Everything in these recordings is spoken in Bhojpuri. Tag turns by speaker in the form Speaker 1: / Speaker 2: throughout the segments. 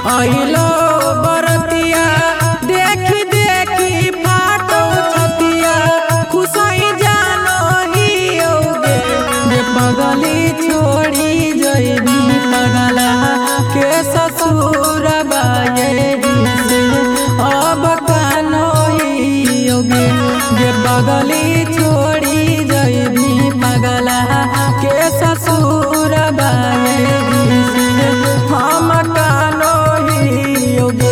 Speaker 1: आइलो बरतिया देखी देखी फाटो छतिया खुशाई जानो ही होगे जे पगली छोड़ी जइबी पगला के ससुर बाये से अब कानो ही होगे जे पगली छोड़ी जइबी पगला के ससुर बाये से हम कानो ही होगे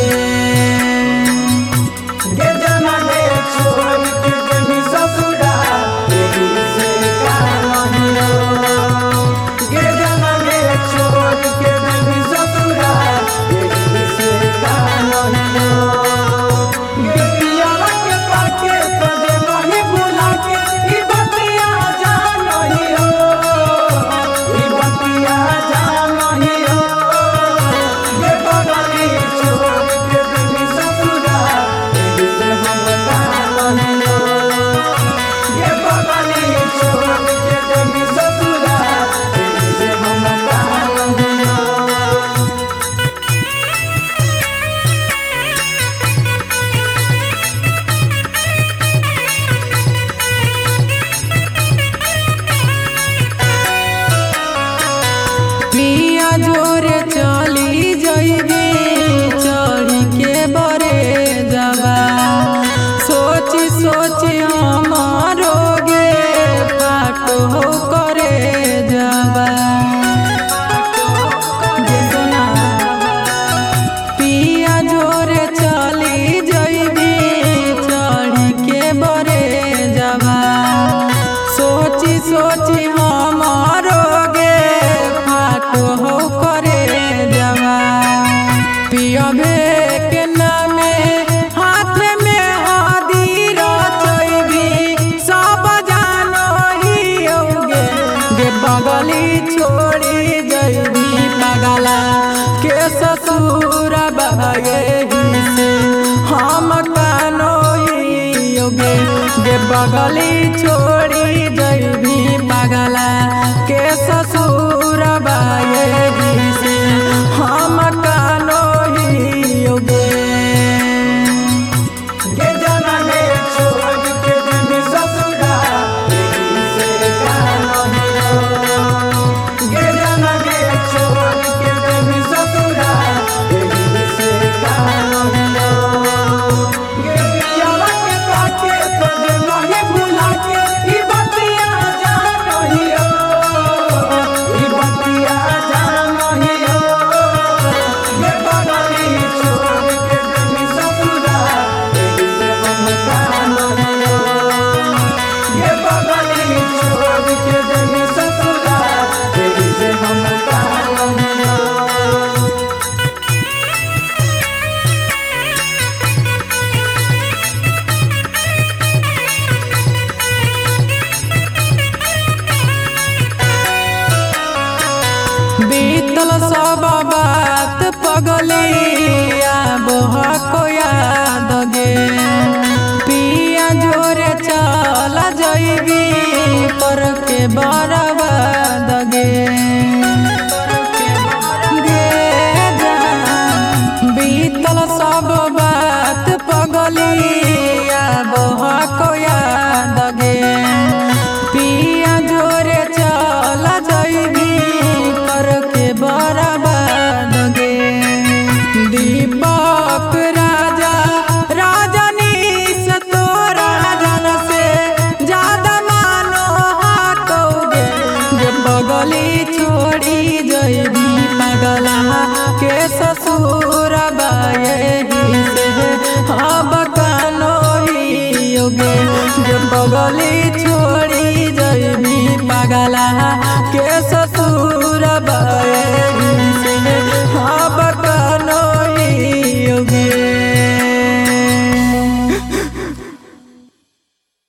Speaker 2: के जमाने छोड़ के जनी ससुरा तेरी से कानो ही हो। के जमाने छोड़ के जनी ससुरा तेरी से कानो ही हो। के पियावा के पाके तोरे नहीं भुला के ई बतिया जानो ही हो। ई बतिया जानो ही हो। के बगली छोड़ के जनी ससुरा तेरी से हम कानो ही हो। के बगली छोड़ के जनी ससुरा तेरी से हम कानो ही हो।
Speaker 1: पिया जोरे चली जइबी चढ़ी के बरे जबा सोची सोची हमारो गे पाटो करे जबा जे सोना पिया जोरे चली जइबी चढ़ी के बरे जबा सोची सोची हमारो गे फाटो करे जबा पियबे के नामे हाथ में हदीर चइबी सब जानो ही होगे गे पगली छोड़ी जइबी पगला के ससुर बाये से हम कानो ही होगे गे पगली छोड़ी जइबी पगला के ससुर बाये से हम कानो ही होगे
Speaker 2: के जमाने छोड़ के जनी ससुरा तेरी से कानो ही हो। के जमाने छोड़ के जनी ससुरा तेरी से कानो ही हो। के पियावा के पाके तोरे नहीं भुला के ई बतिया जानो ही हो। ई बतिया जानो ही हो। के बगली छोड़ के जनी ससुरा तेरी से हम कानो ही हो। के बगली छोड़ के जनी ससुरा तेरी से हम कानो ही हो।
Speaker 1: बीतल सब बात पगली आब को याद गे पिया जोरे चल जइबी पर के बर्बाद गे गे जान बीतल सब बात पगली